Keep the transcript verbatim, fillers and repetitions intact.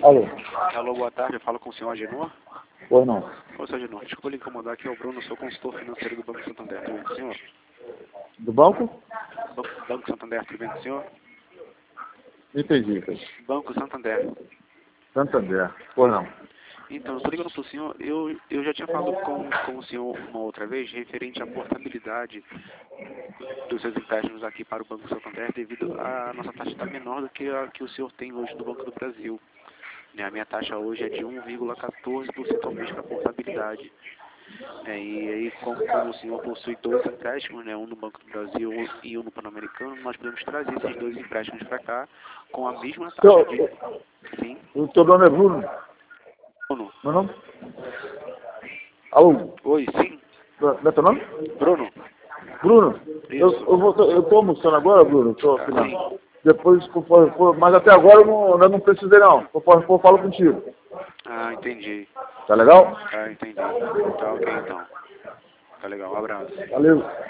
Alô? Alô, boa tarde. Eu falo com o senhor Agenor. Oi, não. Ô, senhor Agenor, desculpa lhe incomodar, aqui é o Bruno, sou consultor financeiro do Banco Santander. Tudo bem com o senhor? Do banco? Banco, Banco Santander, tudo bem com o senhor? Entendi, cara. Banco Santander. Santander. Pois não. Então, estou ligando para o senhor, eu, eu já tinha falado com, com o senhor uma outra vez, referente à portabilidade dos seus empréstimos aqui para o Banco Santander, devido à nossa taxa estar menor do que a que o senhor tem hoje no Banco do Brasil. Né, a minha taxa hoje é de um vírgula quatorze por cento ao mês para portabilidade. É, e aí, como, como o senhor possui dois empréstimos, né, um no Banco do Brasil e um no Pan-Americano, nós podemos trazer esses dois empréstimos para cá com a mesma taxa de... Sim. O teu nome é Bruno? Bruno. Meu nome? Alô? Oi, sim. Não é teu nome? Bruno. Bruno? Eu, Isso. eu, vou, eu tô almoçando agora, Bruno. Tô, Ah, não. sim. Depois, conforme for, mas até agora eu não, eu não precisei não. Conforme for, eu falo contigo. Ah, entendi. Tá legal? Ah, entendi. Tá ok, então. Tá legal. Um abraço. Valeu.